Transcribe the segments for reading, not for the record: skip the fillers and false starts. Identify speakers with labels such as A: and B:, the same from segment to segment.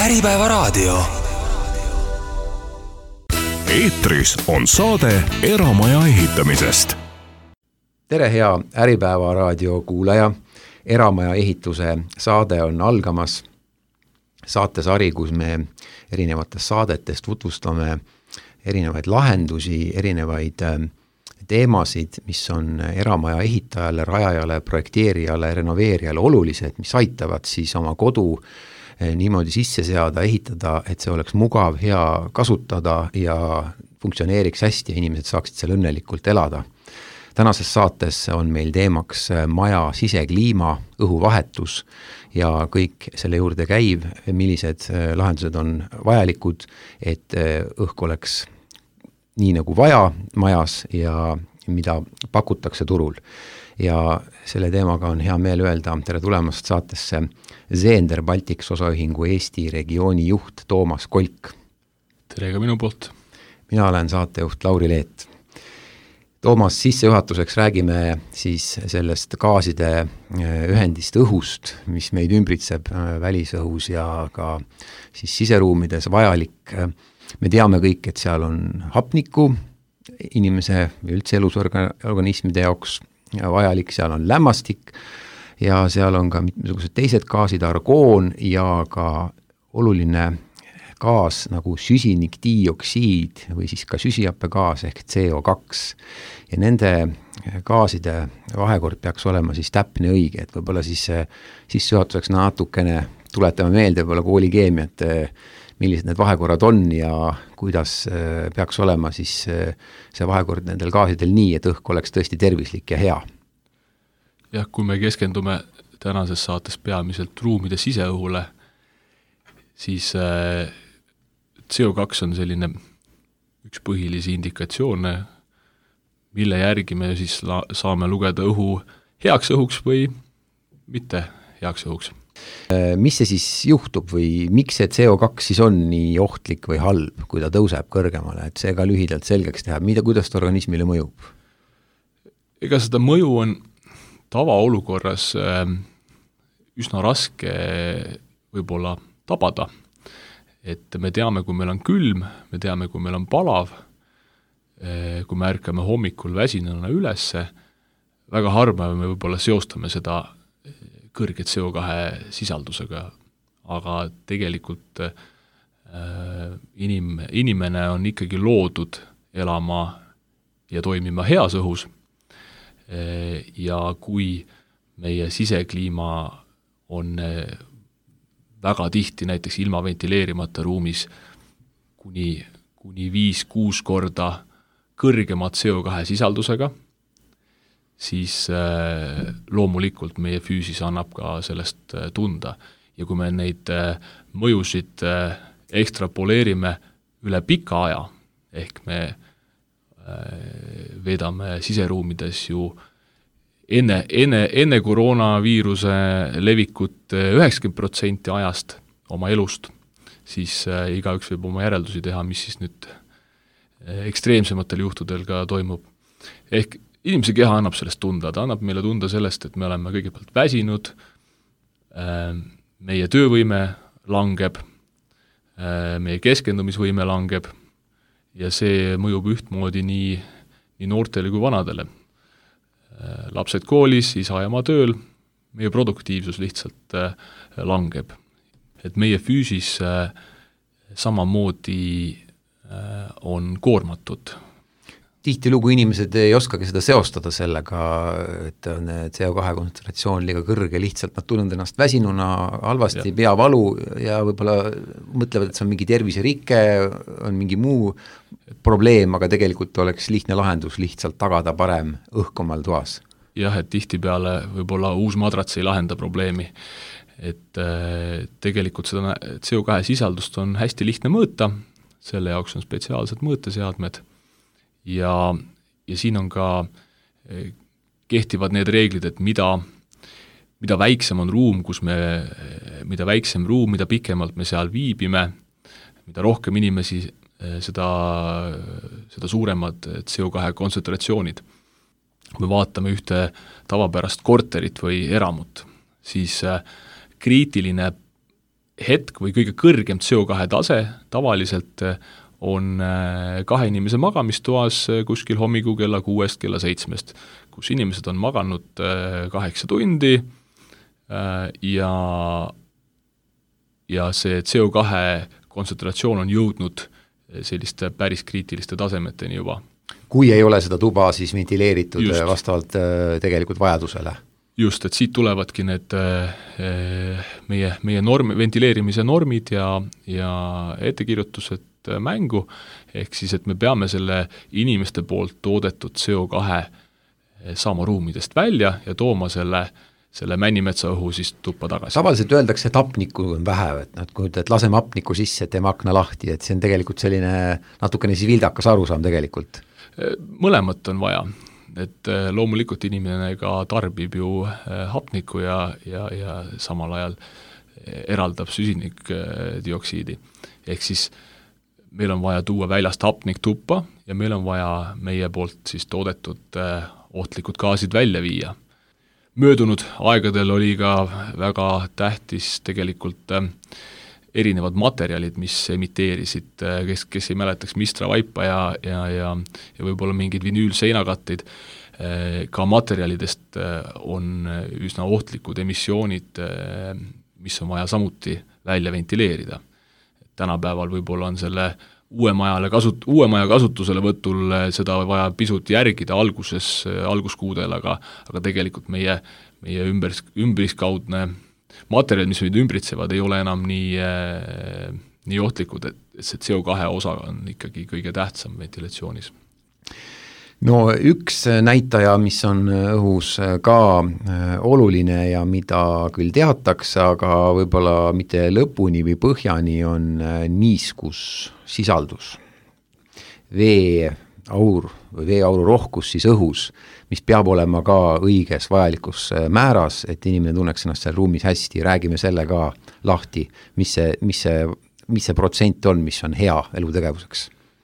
A: Äripäevaraadio.
B: Eetris on saade Eramaja ehitamisest.
C: Tere, hea Äripäevaraadio kuulaja. Eramaja ehituse saade on algamas. Saatesari, kus me erinevatest saadetest tutvustame erinevaid lahendusi, erinevaid teemasid, mis on eramaja ehitajale, rajajale, projekteerijale, renoveerijale olulised, mis aitavad siis oma kodu niimoodi sisse seada, ehitada, et see oleks mugav, hea kasutada ja funktsioneeriks hästi ja inimesed saaksid seal õnnelikult elada. Tänases saates on meil teemaks maja sisekliima, õhuvahetus ja kõik selle juurde käiv, millised lahendused on vajalikud, et õhk oleks nii nagu vaja majas ja mida pakutakse turul. Ja selle teemaga on hea meel öelda tere tulemast saatesse Zeender Baltics osaühingu Eesti regiooni juht Toomas Kolk.
D: Tere ka minu poolt.
C: Mina olen saatejuht Lauri Leet. Toomas, sissejuhatuseks räägime siis sellest gaaside ühendist õhust, mis meid ümbritseb välisõhus ja ka siis siseruumides vajalik. Me teame kõik, et seal on hapnikku inimese või üldse elusorganismide jaoks vajalik, seal on lämmastik ja seal on ka mitmesugused teised gaasid, argoon ja ka oluline gaas nagu süsinikdioksiid või siis ka süsihappegaas ehk CO2 ja nende gaaside vahekord peaks olema siis täpne õige, et võib-olla siis sissejuhatuseks natukene tuletame meelde võib-olla koolikeemiat, millised need vahekorrad on ja kuidas peaks olema siis see vahekord nendel gaasidel nii, et õhk oleks tõesti tervislik ja hea.
D: Jah, kui me keskendume tänases saates peamiselt ruumide siseõhule, siis CO2 on selline üks põhilisi indikatsioone, mille järgi me siis saame lugeda õhu heaks õhuks või mitte heaks õhuks.
C: Mis see siis juhtub või miks see CO2 siis on nii ohtlik või halb, kui ta tõuseb kõrgemale, et see ka lühidalt selgeks teha, kuidas ta organismile mõjub?
D: Ega seda mõju on tavaolukorras üsna raske võib-olla tabada, et me teame, kui meil on külm, me teame, kui meil on palav, kui me ärkame hommikul väsinuna ülesse, väga harva me võib-olla seostame seda kõrge CO2 sisaldusega, aga tegelikult inimene on ikkagi loodud elama ja toimima heas õhus ja kui meie sisekliima on väga tihti näiteks ilma ventileerimata ruumis kuni 5-6 korda kõrgema CO2 sisaldusega, siis loomulikult meie füüsis annab ka sellest tunda. Ja kui me neid mõjusid ekstrapoleerime üle pika aja, ehk me veedame siseruumides ju enne koroonaviiruse levikut 90% ajast oma elust, siis igaüks võib oma järeldusi teha, mis siis nüüd ekstreemsematel juhtudel ka toimub. Ehk inimese keha annab sellest tunda, ta annab meile tunda sellest, et me oleme kõigepealt väsinud, meie töövõime langeb, meie keskendumisvõime langeb ja see mõjub ühtmoodi nii noortele kui vanadele. Lapsed koolis, isa ja ema tööl, meie produktiivsus lihtsalt langeb. Et meie füüsis samamoodi on koormatud.
C: Tihtilugu inimesed ei oskagi seda seostada sellega, et on CO2 kontsentratsioon liiga kõrge, lihtsalt nad tunnevad ennast väsinuna, halvasti, peavalu ja võib-olla mõtlevad, et see on mingi terviserike, on mingi muu probleem, aga tegelikult oleks lihtne lahendus lihtsalt tagada parem õhk omal toas.
D: Jah, et tihtipeale võib-olla uus madrats ei lahenda probleemi, et tegelikult seda CO2 sisaldust on hästi lihtne mõõta, selle jaoks on spetsiaalsed mõõteseadmed ja siin on ka, kehtivad need reeglid, et mida väiksem on ruum, mida väiksem ruum, mida pikemalt me seal viibime, mida rohkem inimesi, seda suuremad CO2 kontsentratsioonid. Kui me vaatame ühte tavapärast korterit või eramut, siis kriitiline hetk või kõige kõrgem CO2 tase tavaliselt on 2 inimese magamistoas kuskil hommikul kella 6, kella 7, kus inimesed on maganud 8 tundi ja see CO2 kontsentratsioon on jõudnud selliste päris kriitiliste tasemeteni juba.
C: Kui ei ole seda tuba siis ventileeritud vastavalt tegelikult vajadusele?
D: Just, et siit tulevadki need meie ventileerimise normid ja ettekirjutused mängu, ehk siis, et me peame selle inimeste poolt toodetud CO2 saama ruumidest välja ja tooma selle männimetsa õhu siis tuppa tagasi.
C: Tavaliselt öeldakse, et hapnikku on vähe, et laseme hapnikku sisse, et teeme akna lahti, et see on tegelikult selline natukene siis vildakas arusaam tegelikult.
D: Mõlemat on vaja, et loomulikult inimene ka tarbib ju hapnikku ja samal ajal eraldab süsinikdioksiidi. Ehk siis meil on vaja tuua väljast hapnik tuppa ja meil on vaja meie poolt siis toodetud ohtlikud gaasid välja viia. Möödunud aegadel oli ka väga tähtis tegelikult erinevad materjalid, mis emiteerisid, kes ei mäletaks Mistra vaipa ja võib-olla mingid vinüülseinakatteid, ka materjalidest on üsna ohtlikud emissioonid, mis on vaja samuti välja ventileerida. Tänapäeval võib-olla on selle uue maja kasutusele võtul seda vaja pisut järgida alguskuudel, aga tegelikult meie ümbriskaudne materjal, mis meid ümbritsevad, ei ole enam nii ohtlikud, et see CO2 osa on ikkagi kõige tähtsam ventilatsioonis.
C: No üks näitaja, mis on õhus ka oluline ja mida küll teatakse, aga võib-olla mitte lõpuni või põhjani, on niiskussisaldus. Veeaur või veeauru rohkus siis õhus, mis peab olema ka õiges vajalikus määras, et inimene tunneks ennast seal ruumis hästi. Räägime selle ka lahti, mis see protsent on, mis on hea elutegevuseks.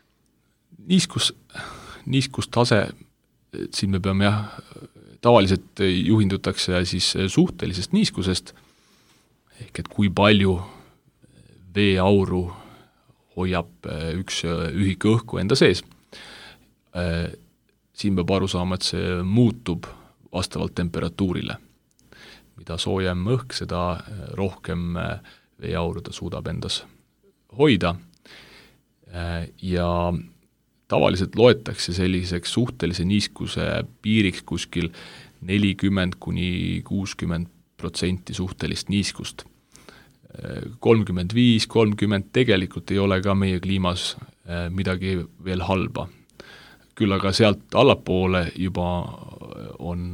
D: Niiskustase, siin me peame tavaliselt juhindutakse siis suhtelisest niiskusest, ehk et kui palju veeauru hoiab üks ühik õhku enda sees. Siin peab aru saama, et see muutub vastavalt temperatuurile. Mida soojem õhk, seda rohkem veeauru ta suudab endas hoida ja tavaliselt loetakse selliseks suhtelise niiskuse piiriks kuskil 40–60% suhtelist niiskust. 35–30 tegelikult ei ole ka meie kliimas midagi veel halba. Küll aga sealt allapoole juba on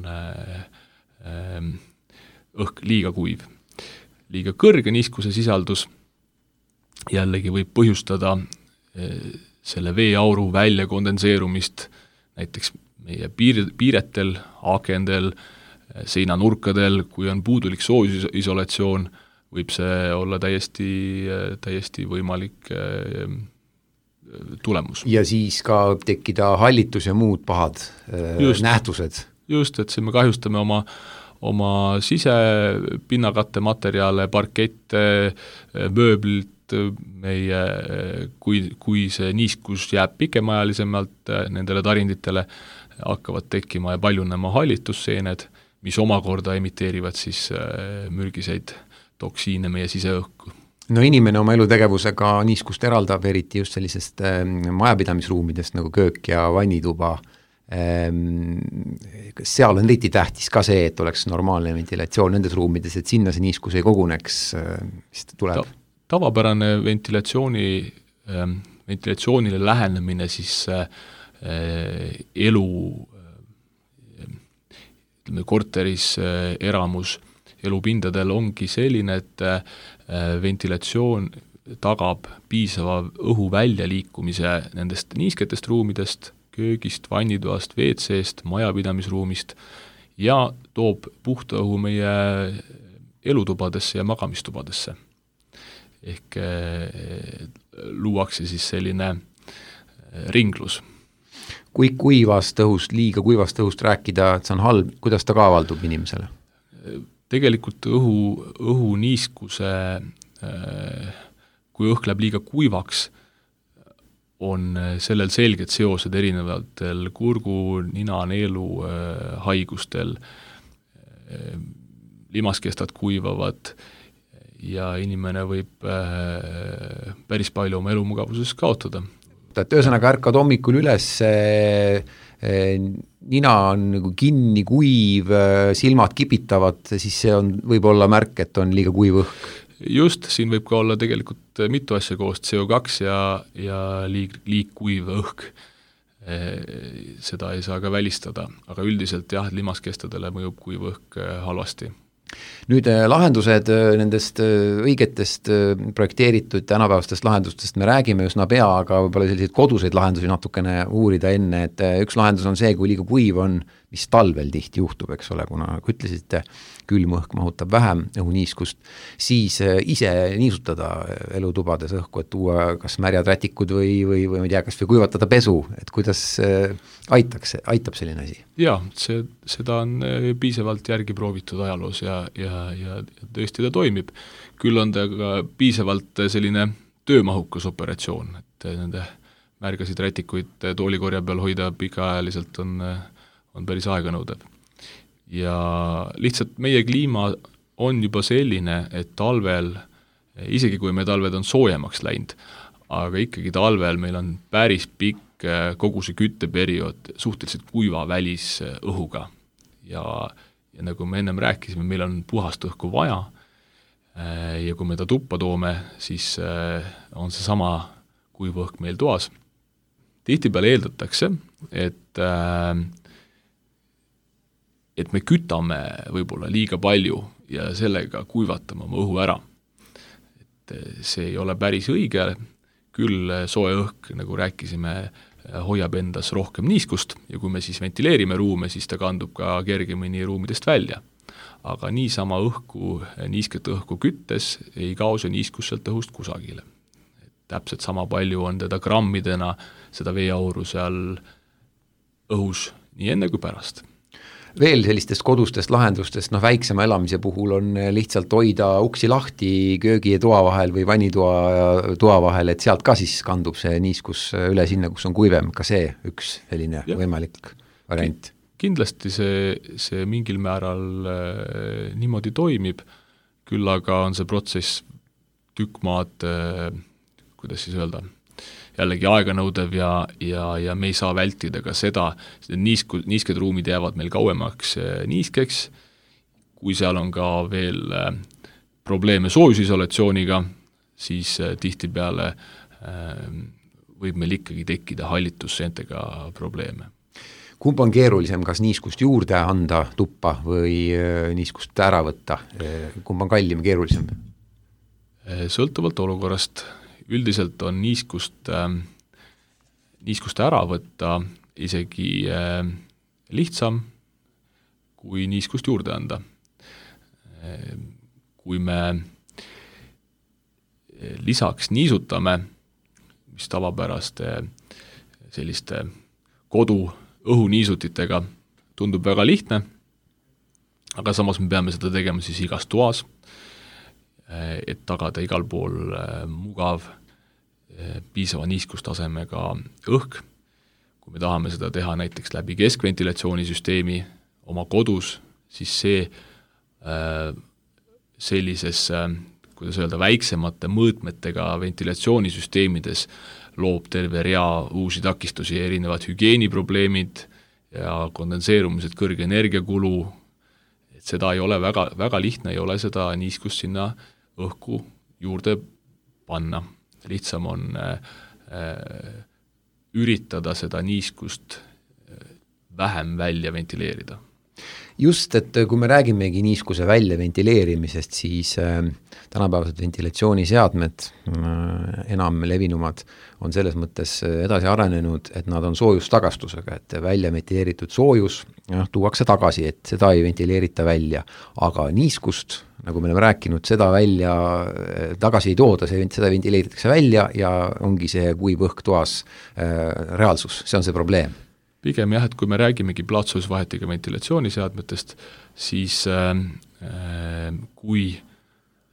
D: õhk liiga kuiv. Liiga kõrge niiskuse sisaldus jällegi võib põhjustada selle veeauru välja kondenseerumist näiteks meie piiretel, akendel, seinanurkadel, kui on puudulik soojusisolatsioon, võib see olla täiesti võimalik tulemus. Ja
C: siis ka tekkida hallitus ja muud pahad nähtused.
D: Just, et siin me kahjustame oma sisepinnakatte materjale, parkette, mööblit, meie, kui see niiskus jääb pikemaajalisemalt nendele tarinditele, hakkavad tekkima ja paljunema hallitusseened, mis omakorda emiteerivad siis mürgiseid toksiine meie siseõhku.
C: No inimene oma elutegevusega niiskust eraldab, eriti just sellisest majapidamisruumidest nagu köök ja vannituba. Seal on eriti tähtis ka see, et oleks normaalne ventilatsioon nendes ruumides, et sinna see niiskus ei koguneks, mis tuleb.
D: Tavapärane ventilatsioonile lähenemine siis elu korteris, eramus, elupindadel ongi selline, et ventilatsioon tagab piisava õhu väljaliikumise nendest niisketest ruumidest, köögist, vannitoast, WC-st, majapidamisruumist ja toob puhta õhu meie elutubadesse ja magamistubadesse. Ehk luuakse siis selline ringlus.
C: Kui kuivast õhust, liiga kuivast õhust rääkida, et see on halb, kuidas ta ka avaldub inimesele?
D: Tegelikult õhu niiskuse kui õhk läheb liiga kuivaks, on sellel selged seosed erinevatel kurgu, nina, neelu haigustel, limaskestad kuivavad ja inimene võib päris palju oma elumugavuses kaotada.
C: Et ühesõnaga ärkad hommikul üles, nina on nagu kinni, kuiv, silmad kipitavad, siis see on võib-olla märk, et on liiga kuiv õhk.
D: Just, siin võib ka olla tegelikult mitu asja koos, CO2 ja liigkuiv õhk. Seda ei saa ka välistada, aga üldiselt jah, limaskestadele mõjub kuiv õhk halvasti.
C: Nüüd lahendused nendest õigetest projekteeritud tänapäevastest lahendustest me räägime üsna pea, aga võib-olla selliseid koduseid lahendusi natukene uurida enne, et üks lahendus on see, kui liiga kuiv on, mis talvel tihti juhtub, eks ole, kuna kui ütlesite, külm õhk mahutab vähem õhuniiskust, siis ise niisutada elutubades õhku, et tuua kas märjad rätikud või ma ei tea, kas või kuivatada pesu, et kuidas aitab selline asi?
D: Jaa, seda on piisavalt järgi proovitud ajaloos ja tõesti ta toimib. Küll on ta ka piisavalt selline töömahukas operatsioon, et nende märgasid rätikuid toolikorja peal hoida pikaajaliselt on päris aeganõudev. Ja lihtsalt meie kliima on juba selline, et talvel, isegi kui me talved on soojemaks läinud, aga ikkagi talvel meil on päris pikk kogu see kütteperiood suhteliselt kuiva välisõhuga. Ja nagu me ennem rääkisime, meil on puhast õhku vaja ja kui me ta tuppa toome, siis on see sama kuiv õhk meil toas. Tihtipeale eeldatakse, et me kütame võib-olla liiga palju ja sellega kuivatame oma õhu ära. Et see ei ole päris õige, küll soe õhk, nagu rääkisime, hoiab endas rohkem niiskust ja kui me siis ventileerime ruume, siis ta kandub ka kergemini ruumidest välja. Aga niisama niisket õhku küttes ei kao see niiskus sealt õhust kusagile. Täpselt sama palju on teda grammidena seda veeauru seal õhus nii enne kui pärast.
C: Veel sellistest kodustest lahendustest, väiksema elamise puhul on lihtsalt hoida uksi lahti köögi ja toa vahel või vannitoa ja toa vahel, et sealt ka siis kandub see niiskus üle sinna, kus on kuivem, ka see üks selline võimalik variant.
D: Kindlasti see mingil määral niimoodi toimib, küll aga on see protsess tükk maad, kuidas siis öelda, jällegi aeganõudev ja me ei saa vältida ka seda, niisked ruumid jäävad meil kauemaks niiskeks, kui seal on ka veel probleeme soojusisolatsiooniga, siis tihtipeale võib meil ikkagi tekkida hallitusseentega probleeme.
C: Kumb on keerulisem, kas niiskust juurde anda tuppa või niiskust ära võtta? Kumb on kallim, keerulisem?
D: Sõltuvalt olukorrast. Üldiselt on niiskust ära võtta isegi lihtsam, kui niiskust juurde anda. Kui me lisaks niisutame, mis tavapäraste selliste kodu õhuniisutitega tundub väga lihtne, aga samas me peame seda tegema siis igas toas, et tagada igal pool mugav, piisava niiskustasemega õhk. Kui me tahame seda teha näiteks läbi keskventilatsioonisüsteemi oma kodus, siis see sellises, kuidas öelda, väiksemate mõõtmetega ventilatsioonisüsteemides loob terve rea uusi takistusi, erinevad hügieeniprobleemid ja kondenseerumised, kõrge energiakulu, et seda ei ole väga, väga lihtne, ei ole seda niiskust sinna õhku juurde panna. Lihtsam on üritada seda niiskust vähem välja ventileerida.
C: Just, et kui me räägimegi niiskuse välja ventileerimisest, siis tänapäevased ventilatsiooniseadmed, enam levinumad, on selles mõttes edasi arenenud, et nad on soojustagastusega, et välja ventileeritud soojus tuuakse tagasi, et seda ei ventileerita välja, aga niiskust, nagu me oleme rääkinud, seda välja tagasi ei tooda, seda ventileeritakse välja ja ongi see kuiv õhk toas reaalsus, see on see probleem.
D: Pigem jah, et kui me räägimegi plaatsuvusvahetiga ventilatsiooniseadmetest, siis kui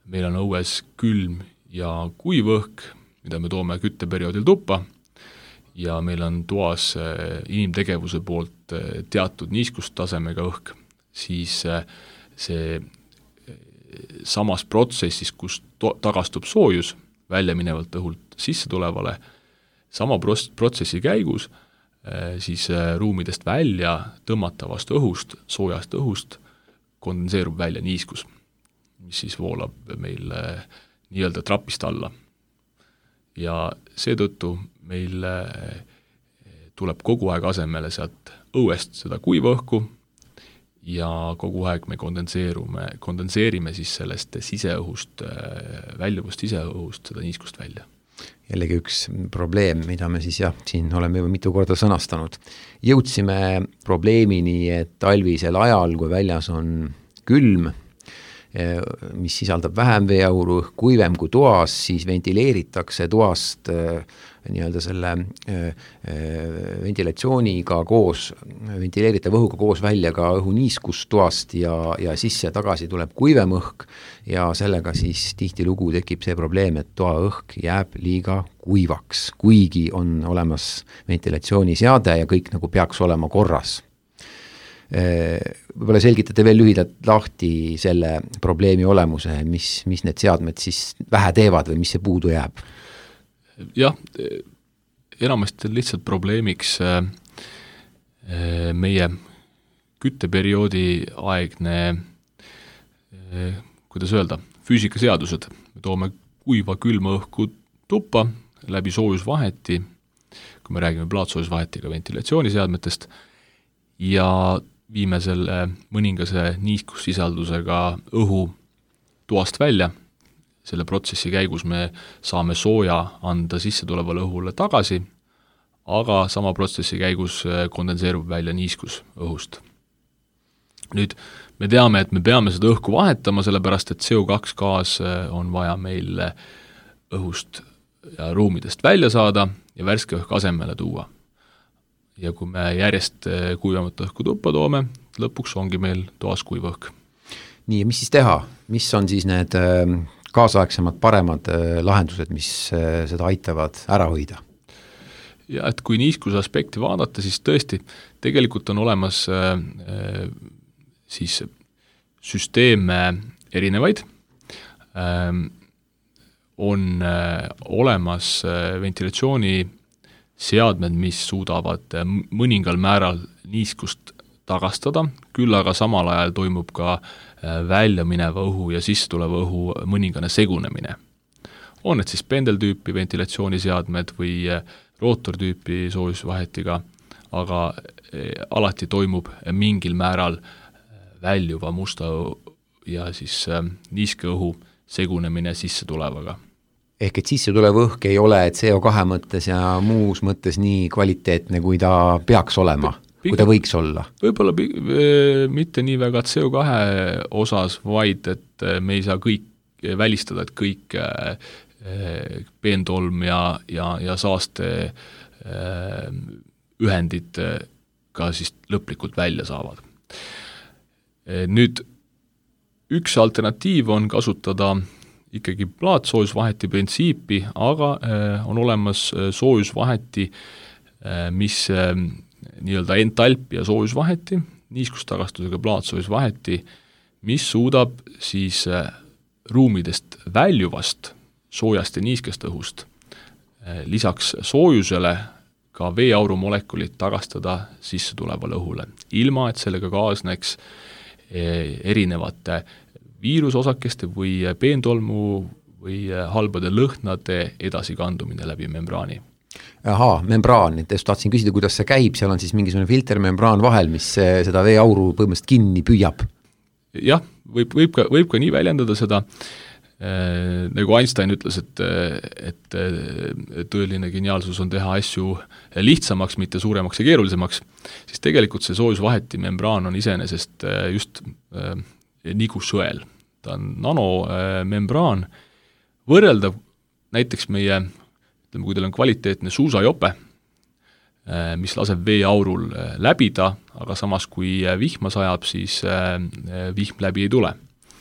D: meil on õues külm ja kuiv õhk, mida me toome kütteperioodil tuppa, ja meil on toas inimtegevuse poolt teatud niiskustasemega õhk, siis see samas protsessis, kus tagastub soojus väljaminevalt õhult sisse tulevale, sama protsessi käigus siis ruumidest välja tõmmatavast õhust, soojast õhust kondenseerub välja niiskus, mis siis voolab meil nii-öelda trapist alla. Ja seetõttu meil tuleb kogu aeg asemele sealt õuest seda kuiva õhku ja kogu aeg me kondenseerime siis sellest siseõhust, väljuvast siseõhust seda niiskust välja.
C: Jällegi üks probleem, mida me siis siin oleme juba mitu korda sõnastanud. Jõudsime probleemini, et talvisel ajal, kui väljas on külm, mis sisaldab vähem veeauru, kuivem kui toas, siis ventileeritakse toast nii-öelda selle ventilatsiooniga koos, ventileeritav õhuga koos välja ka õhuniiskus toast ja sisse tagasi tuleb kuivem õhk ja sellega siis tihtilugu tekib see probleem, et toa õhk jääb liiga kuivaks, kuigi on olemas ventilatsiooniseade ja kõik nagu peaks olema korras. Võib-olla selgitate veel lühidalt lahti selle probleemi olemuse, mis need seadmed siis vähe teevad või mis see puudu jääb?
D: Jah, enamasti lihtsalt probleemiks meie kütteperioodi aegne, kuidas öelda, füüsikaseadused. Me toome kuiva külma õhku tuppa läbi soojusvaheti, kui me räägime plaatsoojusvahetiga ventilatsiooniseadmetest, ja viime selle mõningase niiskussisaldusega õhu toast välja. Selle protsessi käigus me saame sooja anda sisse tulevale õhule tagasi, aga sama protsessi käigus kondenseerub välja niiskus õhust. Nüüd me teame, et me peame seda õhku vahetama, sellepärast et CO2 gaas on vaja meil õhust ja ruumidest välja saada ja värske õhk asemele tuua. Ja kui me järjest kuivamat õhku tuppa toome, lõpuks ongi meil toas kuiv õhk.
C: Nii, mis siis teha? Mis on siis need kaasaegsemad paremad lahendused, mis seda aitavad ära hoida?
D: Ja et kui niiskuse aspekti vaadata, siis tõesti, tegelikult on olemas siis süsteeme erinevaid, on olemas ventilatsiooni seadmed, mis suudavad mõningal määral niiskust tagastada, küll aga samal ajal toimub ka välja mineva õhu ja sisse tuleva õhu mõningane segunemine. On need siis pendeltüüpi ventilatsiooniseadmed või rootortüüpi soojusvahetiga, aga alati toimub mingil määral väljuva musta ja siis niiske õhu segunemine sisse tulevaga.
C: Ehk et sisse tulev õhk ei ole CO2 mõttes ja muus mõttes nii kvaliteetne, kui ta peaks olema, kui ta võiks olla?
D: Võib-olla mitte nii väga CO2 osas, vaid et me ei saa kõik välistada, et kõik peentolm ja saaste ühendid ka siis lõplikult välja saavad. Nüüd üks alternatiiv on kasutada ikkagi plaatsoojusvaheti printsiipi, aga on olemas soojusvaheti, mis nii-öelda entalpia soojusvaheti, niiskustagastusega plaatsoojusvaheti, mis suudab siis ruumidest väljuvast soojast ja niiskest õhust lisaks soojusele ka veeauru molekulit tagastada sisse tulevale õhule, ilma et sellega kaasneks erinevate viirusosakeste või peentolmu või halbade lõhnade edasikandumine läbi membraani.
C: Ahaa, membraan, et tahtsin küsida, kuidas see käib, seal on siis mingisugune filtermembraan vahel, mis seda veeauru põhimõtteliselt kinni püüab.
D: Jah, võib ka nii väljendada seda, nagu Einstein ütles, et tõeline geniaalsus on teha asju lihtsamaks, mitte suuremaks ja keerulisemaks, siis tegelikult see soojusvaheti membraan on iseenesest just nagu sõel. Ta on nanomembraan, võrreldav näiteks meie, kui teil on kvaliteetne suusajope, mis laseb veeaurul läbida, aga samas kui vihma sajab, siis vihm läbi ei tule.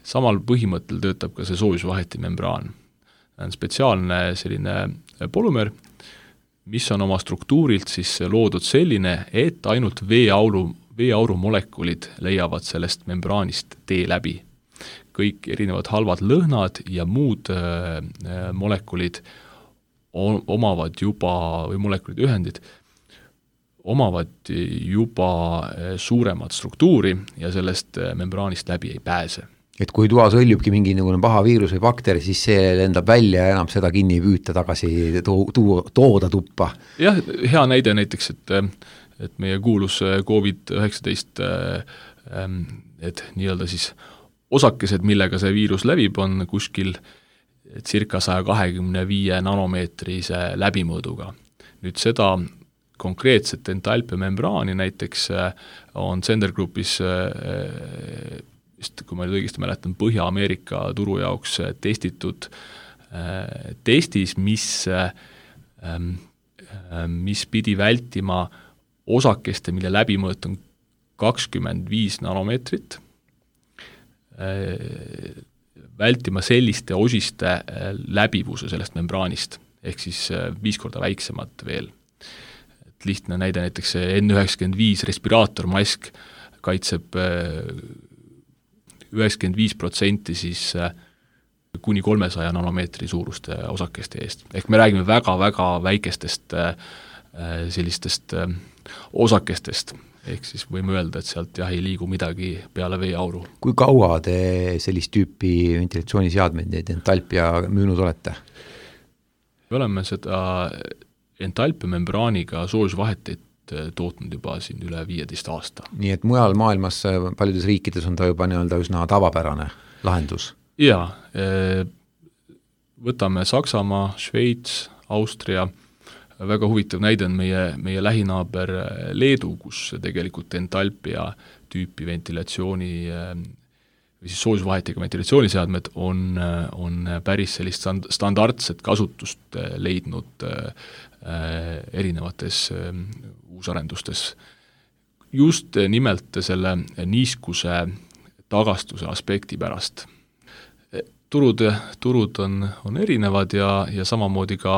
D: samal põhimõttel töötab ka see soojusvaheti membraan. On spetsiaalne selline polümer, mis on oma struktuurilt siis loodud selline, et ainult veeauru molekulid leiavad sellest membraanist tee läbi. Kõik erinevad halvad lõhnad ja muud molekulid omavad juba, või molekulid ühendid, omavad juba suuremat struktuuri ja sellest membraanist läbi ei pääse.
C: Et kui tuas õljubki mingi paha viirus või bakteri, siis see lendab välja ja enam seda kinni ei püüta tagasi tooda tuppa.
D: Jah, hea näide näiteks, et meie kuulus COVID-19, et nii-öelda siis osakesed, millega see viirus läbib, on kuskil circa 125 nanomeetrise läbimõõduga. Nüüd seda konkreetset entalpiamembraani näiteks on Zender Groupis kui ma nüüd õigesti mäletan, Põhja-Ameerika turu jaoks testitud testis, mis pidi vältima osakeste, mille läbimõõt on 25 nanomeetrit, vältima selliste osiste läbivuse sellest membraanist, ehk siis 5 korda väiksemat veel. Et lihtne näide näiteks N95 respiraatormask kaitseb 95% siis kuni 300 nanomeetri suuruste osakeste eest. Ehk me räägime väga-väga väikestest sellistest osakestest, ehk siis võime öelda, et sealt jah ei liigu midagi peale veeauru.
C: Kui kaua te sellist tüüpi ventilatsiooniseadmeid, neid entalpia müünud olete?
D: Me oleme seda entalpiamembraaniga soojusvahetit tootnud juba siin üle 15 aasta.
C: Nii et mujal maailmas paljudes riikides on ta juba üsna tavapärane lahendus?
D: Jaa, võtame Saksamaa, Šveits, Austria, väga huvitav näide on meie lähinaaber Leedu, kus tegelikult entalpia tüüpi ventilatsiooni või siis soojusvahetiga ventilatsiooniseadmed on päris sellist standardset kasutust leidnud erinevates uusarendustes. Just nimelt selle niiskuse tagastuse aspekti pärast. Turud on erinevad ja samamoodi ka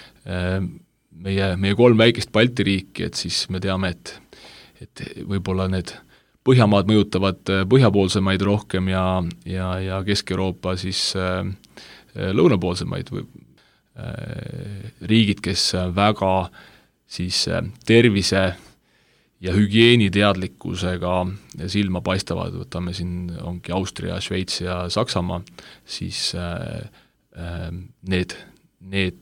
D: meie 3 väikest Balti riiki, et siis me teame, et võib-olla need Põhjamaad mõjutavad põhjapoolsemaid rohkem ja Kesk-Euroopa siis lõunapoolsemaid riigid, kes väga siis tervise ja hügieeni teadlikkusega silma paistavad, võtame siin ongi Austria, Šveits ja Saksamaa, siis need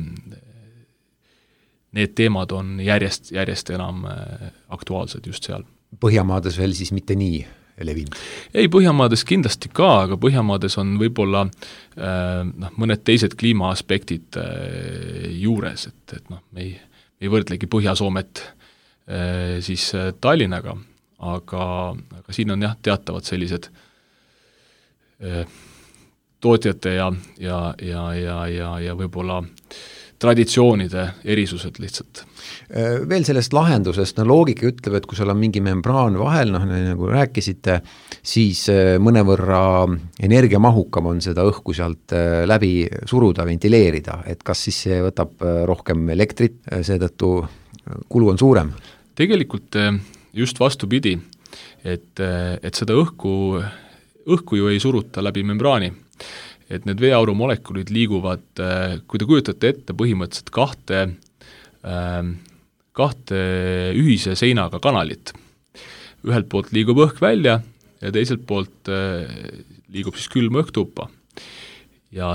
D: teemad on järjest enam aktuaalsed just seal.
C: Põhjamaades veel siis mitte nii levinud?
D: Ei, Põhjamaades kindlasti ka, aga Põhjamaades on võib-olla mõned teised kliimaaspektid juures, et me ei võrdlegi Põhja-Soomet siis Tallinnaga, aga siin on jah teatavad sellised tootjate ja võib-olla traditsioonide erisused lihtsalt.
C: Veel sellest lahendusest, loogika ütleb, et kui seal on mingi membraan vahel, nagu rääkisite, siis mõnevõrra energiamahukam on seda õhku sealt läbi suruda, ventileerida, et kas siis see võtab rohkem elektrit, seetõttu kulu on suurem? Tegelikult
D: just vastupidi, et seda õhku ju ei suruta läbi membraani, et need veeauru molekulid liiguvad, kui te kujutate ette põhimõtteliselt kahte ühise seinaga kanalit. Ühelt poolt liigub õhk välja ja teiselt poolt liigub siis külm õhk tuppa. Ja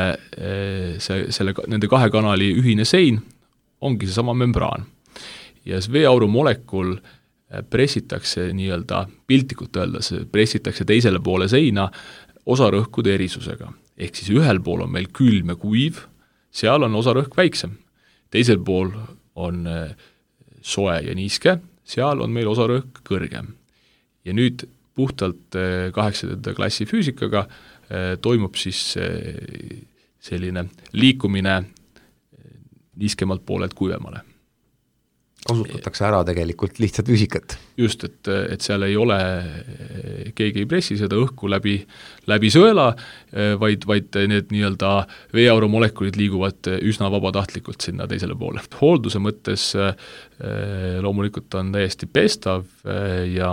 D: nende 2 kanali ühine sein ongi see sama membraan. Ja see veeauru molekul pressitakse nii-öelda piltlikult öeldes, pressitakse teisele poole seina osarõhkude erisusega. Ehk siis ühel pool on meil külm ja kuiv, seal on osarõhk väiksem. Teisel pool on soe ja niiske, seal on meil osarõhk kõrgem. Ja nüüd puhtalt 8. klassi füüsikaga toimub siis selline liikumine niiskemalt poolelt kuivemale.
C: kasutatakse ära tegelikult lihtsalt füüsikat.
D: Just, et seal ei ole, keegi ei pressi seda õhku läbi sõela, vaid need nii-öelda veeaurumolekulid liiguvad üsna vabatahtlikult sinna teisele poole. Hoolduse mõttes loomulikult on täiesti pestav ja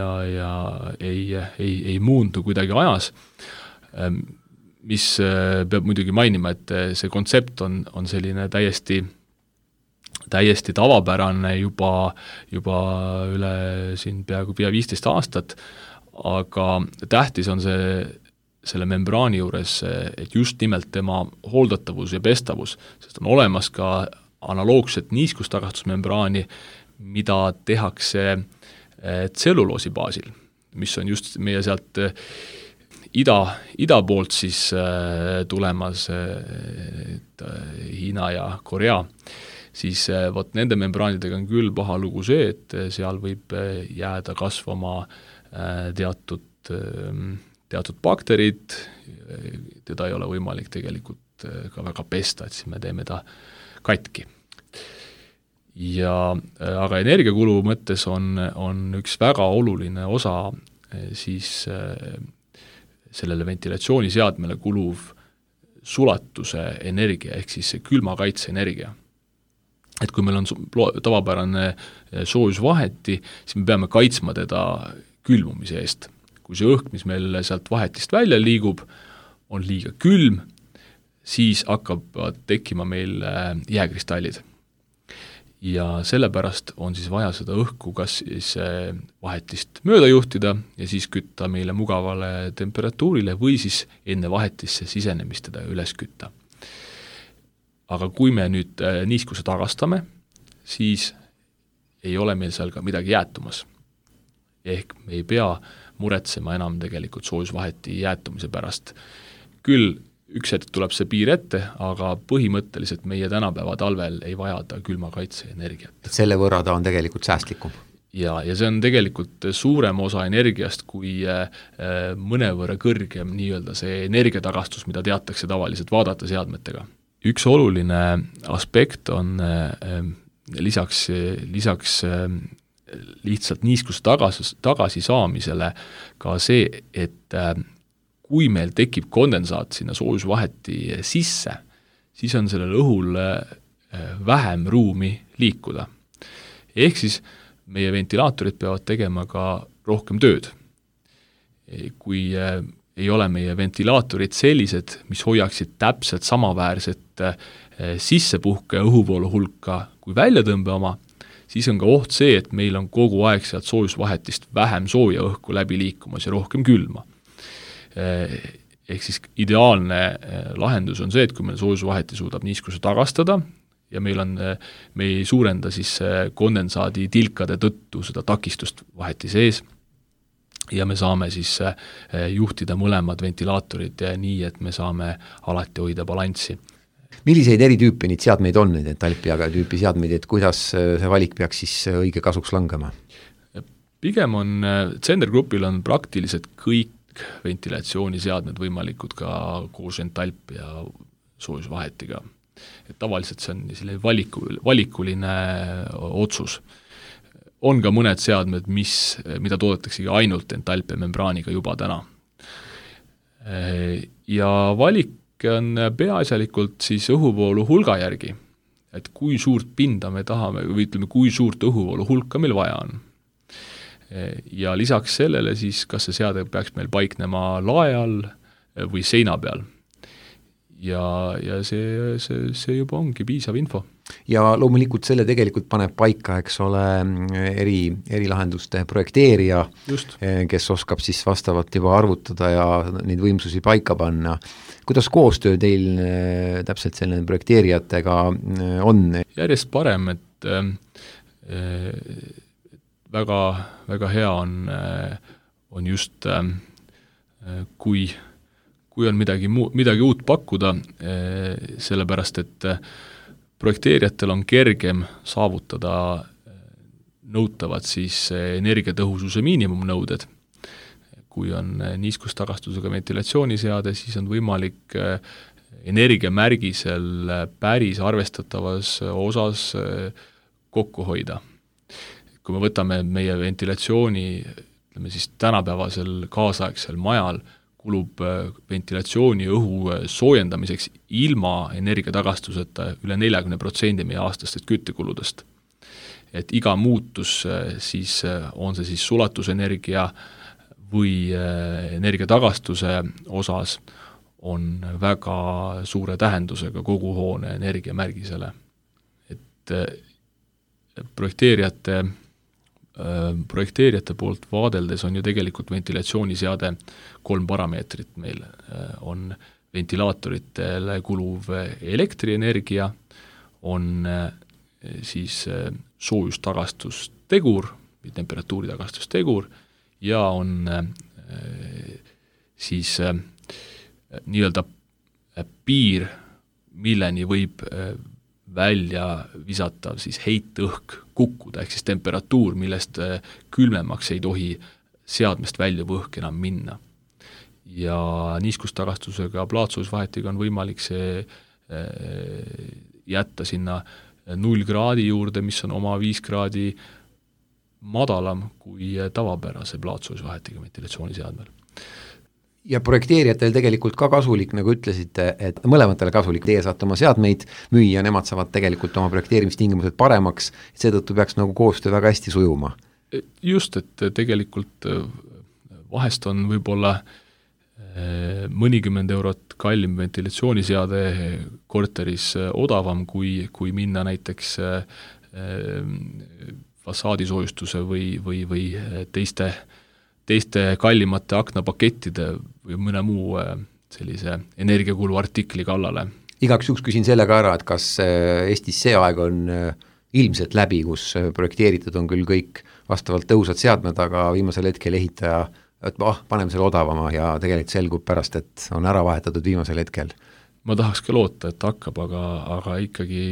D: ei muundu kuidagi ajas, mis peab muidugi mainima, et see kontsept on selline täiesti tavapärane juba üle siin peaaegu 15 aastat, aga tähtis on selle membraani juures, et just nimelt tema hooldatavus ja pestavus, sest on olemas ka analoogset niiskustagastusmembraani, mida tehakse tselluloosi baasil, mis on just meie sealt ida poolt siis tulemas Hiina ja Korea, siis vot nende membraanidega on küll paha lugu see, et seal võib jääda kasvama teatud bakterid, teda ei ole võimalik tegelikult ka väga pesta, et siis me teeme ta katki. Aga energiakulu mõttes on üks väga oluline osa siis sellele ventilatsiooniseadmele kuluv sulatuse energia, ehk siis külmakaitse energia. Et kui meil on tavapärane soojusvaheti, siis me peame kaitsma teda külmumise eest. Kui see õhk, mis meil sealt vahetist välja liigub, on liiga külm, siis hakkab tekkima meil jääkristallid. Ja sellepärast on siis vaja seda õhku kas siis vahetist mööda juhtida ja siis kütta meile mugavale temperatuurile või siis enne vahetisse sisenemist teda üles kütta. Aga kui me nüüd niiskuse tagastame, siis ei ole meil seal ka midagi jäätumas. Ehk me ei pea muretsema enam tegelikult soojusvaheti jäätumise pärast. Küll üks hetk tuleb see piir ette, aga põhimõtteliselt meie tänapäeva talvel ei vajada külmakaitse energiat.
C: Selle võrra ta on tegelikult säästlikum.
D: Ja see on tegelikult suurem osa energiast kui mõnevõrra kõrgem nii-öelda see energiatagastus, mida teatakse tavaliselt vaadata seadmetega. Üks oluline aspekt on lisaks lihtsalt niiskuse tagasi saamisele ka see, et kui meil tekib kondensaat sinna soojusvaheti sisse, siis on sellel õhul vähem ruumi liikuda. Ehk siis meie ventilaatorid peavad tegema ka rohkem tööd. Kui ei ole meie ventilaatorid sellised, mis hoiaksid täpselt samaväärset sissepuhke õhuvoolu hulka kui väljatõmbe oma, siis on ka oht see, et meil on kogu aeg sealt soojusvahetist vähem sooja õhku läbi liikumas ja rohkem külma. Ehk siis ideaalne lahendus on see, et kui meil soojusvaheti suudab niiskuse tagastada ja me ei suurenda siis kondensaadi tilkade tõttu seda takistust vaheti sees, ja me saame siis juhtida mõlemad ventilaatorid nii, et me saame alati hoida balanssi.
C: Milliseid eri tüüpi neid seadmeid on, need Entalpiaga tüüpi seadmeid, et kuidas see valik peaks siis õige kasuks langema?
D: Pigem on Zehnder Groupil on praktiliselt kõik ventilatsiooniseadmed võimalikud ka koos Entalpia soojusvahetiga. Et tavaliselt see on selline valikuline otsus. On ka mõned seadmed, mida toodetakse ainult Entalpia membraaniga juba täna. Ja valik on peaasjalikult siis õhuvoolu hulga järgi, et kui suurt pinda me tahame, või ütleme, kui suurt õhuvoolu hulka meil vaja on. Ja lisaks sellele siis, kas see seade peaks meil paiknema lae all või seina peal. Ja see juba ongi piisav info.
C: Ja loomulikult selle tegelikult paneb paika, eks ole, eri lahenduste projekteerija, kes oskab siis vastavalt juba arvutada ja neid võimsusi paika panna. Kuidas koostöö teil täpselt selle projekteerijatega on? Järjest
D: parem, et väga, väga hea on just, kui on midagi uut pakkuda, sellepärast, et projekteerijatel on kergem saavutada nõutavad siis energiatõhususe miinimumnõuded. Kui on niiskustagastusega ventilatsiooniseade, siis on võimalik energiamärgisel päris arvestatavas osas kokku hoida. Kui me võtame meie ventilatsiooni, ütleme siis tänapäevasel kaasaegsel majal, kulub ventilatsiooni õhu soojendamiseks ilma energiatagastuseta üle 40% meie aastastest küttekuludest. Et iga muutus siis on see siis sulatusenergia või energiatagastuse osas on väga suure tähendusega kogu hoone energiamärgisele. Et projekteerijate poolt vaadeldes on ju tegelikult ventilatsiooniseade 3 parameetrit meil. On ventilaatoritele kuluv elektrienergia, on siis soojustagastustegur, temperatuuritagastustegur ja on siis nii-öelda piir, milleni võib välja visata siis heitõhk kukkuda, ehk siis temperatuur, millest külmemaks ei tohi seadmest välja õhk enam minna. Ja niiskustagastusega plaatsuusvahetiga on võimalik see jätta sinna 0 kraadi juurde, mis on oma 5 kraadi madalam kui tavapärase plaatsuusvahetiga ventilatsiooniseadmel.
C: Ja projekteerijatel tegelikult ka kasulik, nagu ütlesite, et mõlematele kasulik, teie saate oma seadmeid müüa, nemad saavad tegelikult oma projekteerimistingimused paremaks, seetõttu peaks nagu koostöö väga hästi sujuma.
D: Just, et tegelikult vahest on võib-olla mõnikümmend eurot kallim ventilatsiooniseade korteris odavam, kui minna näiteks fassaadisoojustuse või teiste kallimate aknapakettide või mõne muu sellise energiakulu artikli kallale.
C: Igaks juhuks küsin selle ka ära, et kas Eestis see aeg on ilmselt läbi, kus projekteeritud on küll kõik vastavalt tõusvad seadmed, aga viimasel hetkel ehitaja, et paneme selle odavama ja tegelikult selgub pärast, et on ära vahetatud viimasel hetkel.
D: Ma tahaks ka loota, et hakkab, aga ikkagi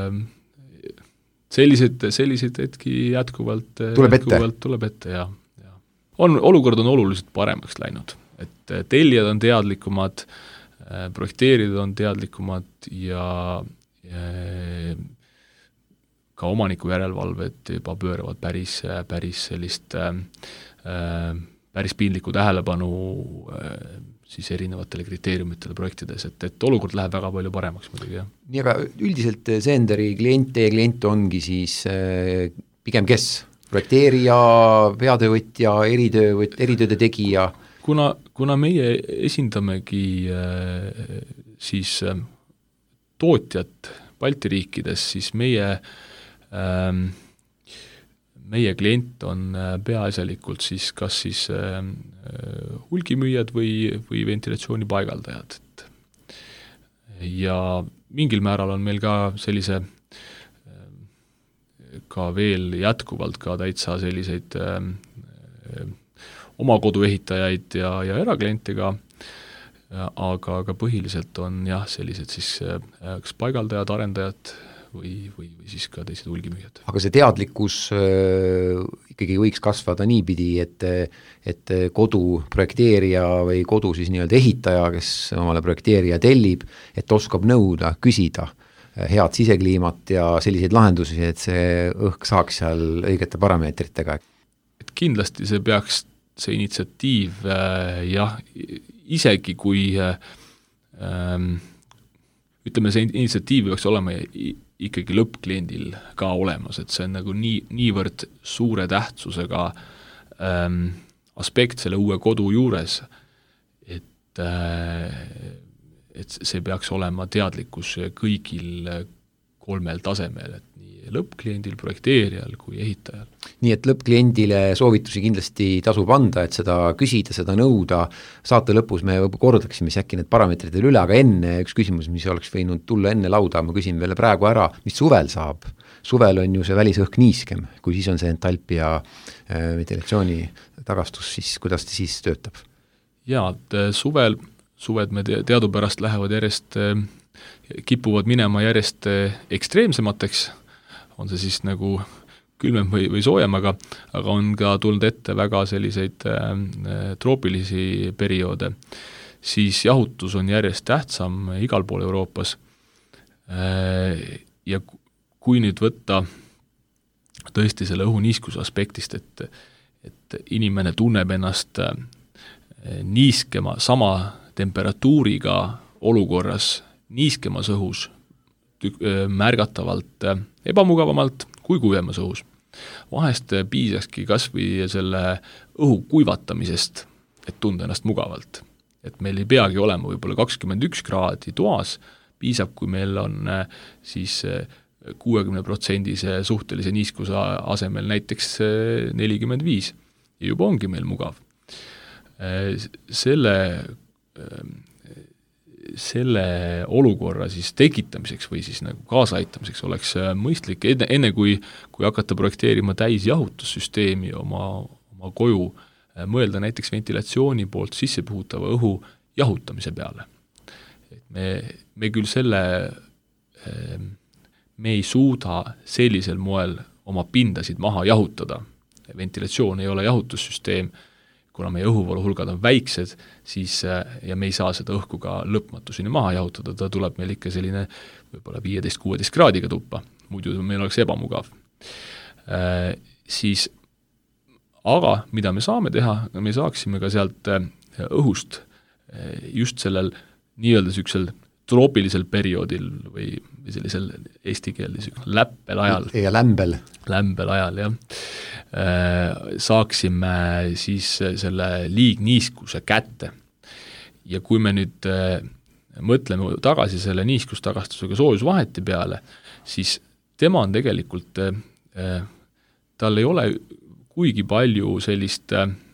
D: selliseid hetki jätkuvalt tuleb ette ja olukord on oluliselt paremaks läinud, et tellijad on teadlikumad, projekteerijad on teadlikumad ja ka omaniku järelevalved juba pööravad päris sellist päris piinlikku tähelepanu siis erinevatele kriteeriumitele projektides, et olukord läheb väga palju paremaks muidugi, jah.
C: Nii, aga üldiselt Senderi klient ongi siis pigem kes? Projekteerija, peatöövõtja, eritööde tegija?
D: Kuna meie esindamegi siis tootjat Balti riikides, siis meie klient on peaasjalikult siis kas siis hulgimüüjad või ventilatsiooni paigaldajad. Ja mingil määral on meil ka sellise ka veel jätkuvalt ka täitsa selliseid oma kodu ehitajaid ja erakliente ka, aga põhiliselt on jah, sellised siis kas paigaldajad, arendajad või siis ka teised hulgimüüjad.
C: Aga see teadlikkus ikkagi võiks kasvada niipidi, et kodu projekteerija või kodu siis nii-öelda ehitaja, kes omale projekteerija tellib, et oskab nõuda, küsida head sisekliimat ja selliseid lahendusi, et see õhk saaks seal õigete parameetritega.
D: Et kindlasti see peaks, see initsiatiiv jah, isegi kui ütleme, see initsiatiiv peaks olema ikkagi lõppkliendil ka olemas, et see on nagu niivõrd suure tähtsusega aspekt selle uue kodu juures, et see peaks olema teadlikkus kõigil 3 tasemel, et nii lõppkliendil, projekteerijal kui ehitajal.
C: Nii et lõppkliendile soovitusi kindlasti tasub anda, et seda küsida, seda nõuda. Saate lõpus me kordaksime äkki need parameetrid üle, aga enne üks küsimus, mis oleks võinud tulla enne lauda, ma küsin veel praegu ära, mis suvel saab? Suvel on ju see välisõhk niiskem, kui siis on see entalpi ja ventilatsiooni tagastus, siis kuidas ta siis töötab?
D: Jaa, suved me teadupärast lähevad järjest, kipuvad minema järjest ekstreemsemateks, on see siis nagu külmem või soojem, aga on ka tulnud ette väga selliseid troopilisi perioode, siis jahutus on järjest tähtsam igal pool Euroopas. Ja kui nüüd võtta tõesti selle õhuniiskuse aspektist, et inimene tunneb ennast niiskema, sama temperatuuriga olukorras niiskemas õhus märgatavalt ebamugavamalt kui kuivemas õhus. Vahest piisakski kas või selle õhu kuivatamisest, et tunda ennast mugavalt. Et meil ei peagi olema võib-olla 21 kraadi toas, piisab, kui meil on siis 60% suhtelise niiskuse asemel näiteks 45 ja juba ongi meil mugav. Selle olukorra siis tekitamiseks või siis nagu kaasaaitamiseks oleks mõistlik enne kui hakata projekteerima täisjahutussüsteemi oma koju, mõelda näiteks ventilatsiooni poolt sissepuhutava õhu jahutamise peale. Me küll me ei suuda sellisel moel oma pindasid maha jahutada. Ventilatsioon ei ole jahutussüsteem, kuna meie õhuvaluhulgad on väiksed, siis ja me ei saa seda õhku ka lõpmatuseni maha jahutada, ta tuleb meil ikka selline võib-olla 15-16 kraadiga tuppa, muidu meil oleks ebamugav. Siis, aga mida me saame teha, me saaksime ka sealt õhust just sellel nii-öelda süksel troopilisel perioodil või sellisel eesti keeles läppel ajal.
C: Ja lämbel.
D: Lämbel ajal, jah. Saaksime siis selle liigniiskuse kätte. Ja kui me nüüd mõtleme tagasi selle niiskustagastusega soojusvaheti peale, siis tema on tegelikult, tal ei ole kuigi palju sellist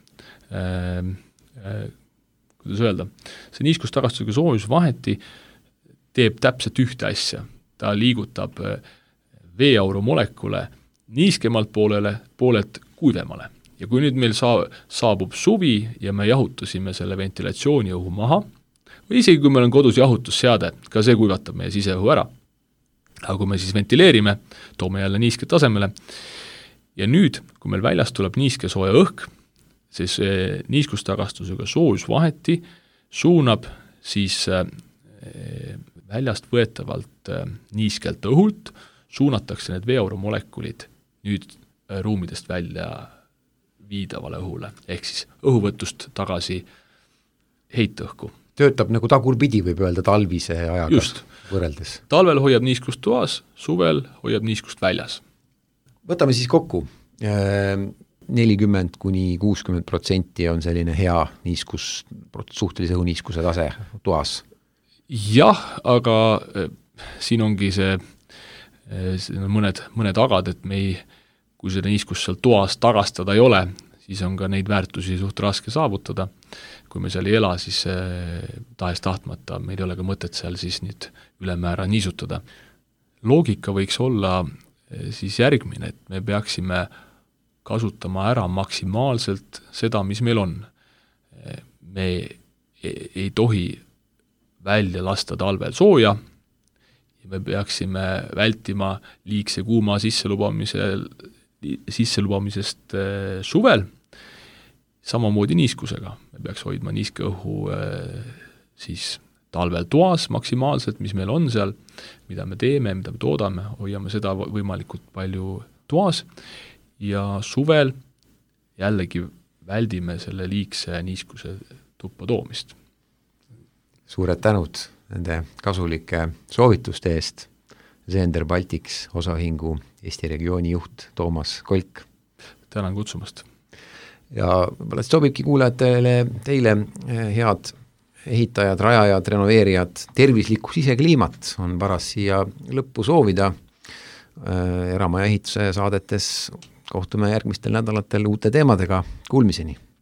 D: kuidas öelda, see niiskustagastusega soojusvaheti teeb täpselt ühte asja. Ta liigutab veeauru molekule niiskemalt poolelt kuivemale. Ja kui nüüd meil saabub suvi ja me jahutasime selle ventilatsiooniõhu maha, või isegi kui meil on kodus jahutusseade, ka see kuivatab meie siseõhu ära. Aga kui me siis ventileerime, toome jälle niiske tasemele, ja nüüd, kui meil väljast tuleb niiske sooja õhk, siis niiskustagastusega soojusvaheti suunab siis väljast võetavalt niiskelt õhult, suunatakse need veeauru molekulid nüüd ruumidest välja viidavale õhule, ehk siis õhuvõtust tagasi heitõhku.
C: Töötab nagu tagurpidi, võib öelda, talvise ajaga võrreldes.
D: Talvel hoiab niiskust toas, suvel hoiab niiskust väljas.
C: Võtame siis kokku. 40-60% on selline hea niiskus, suhtelise õhuniiskuse tase toas.
D: Jah, aga siin ongi see mõned agad, et kui seda niiskust seal toas tagastada ei ole, siis on ka neid väärtusi suht raske saavutada. Kui me seal ei ela, siis tahes tahtmata meil ei ole ka mõtet seal siis nüüd ülemäära niisutada. Loogika võiks olla siis järgmine, et me peaksime kasutama ära maksimaalselt seda, mis meil on. Me ei tohi välja lasta talvel sooja ja me peaksime vältima liigse kuuma sisselubamisest suvel, samamoodi niiskusega. Me peaks hoidma niiske õhu siis talvel toas maksimaalselt, mis meil on seal, mida me teeme, mida me toodame, hoiame seda võimalikult palju toas ja suvel jällegi väldime selle liigse niiskuse tuppa toomist.
C: Suured tänud nende kasulike soovituste eest. Zehnder Baltics osaühingu Eesti regiooni juht Toomas Kolk.
D: Tänan kutsumast.
C: Ja võib-olla sobibki kuulajatele teile head ehitajad, rajajad, renoveerijad, tervislikku sisekliimat on paras siia lõppu soovida. Eramaja ehituse saadetes kohtume järgmistel nädalatel uute teemadega. Kuulmiseni!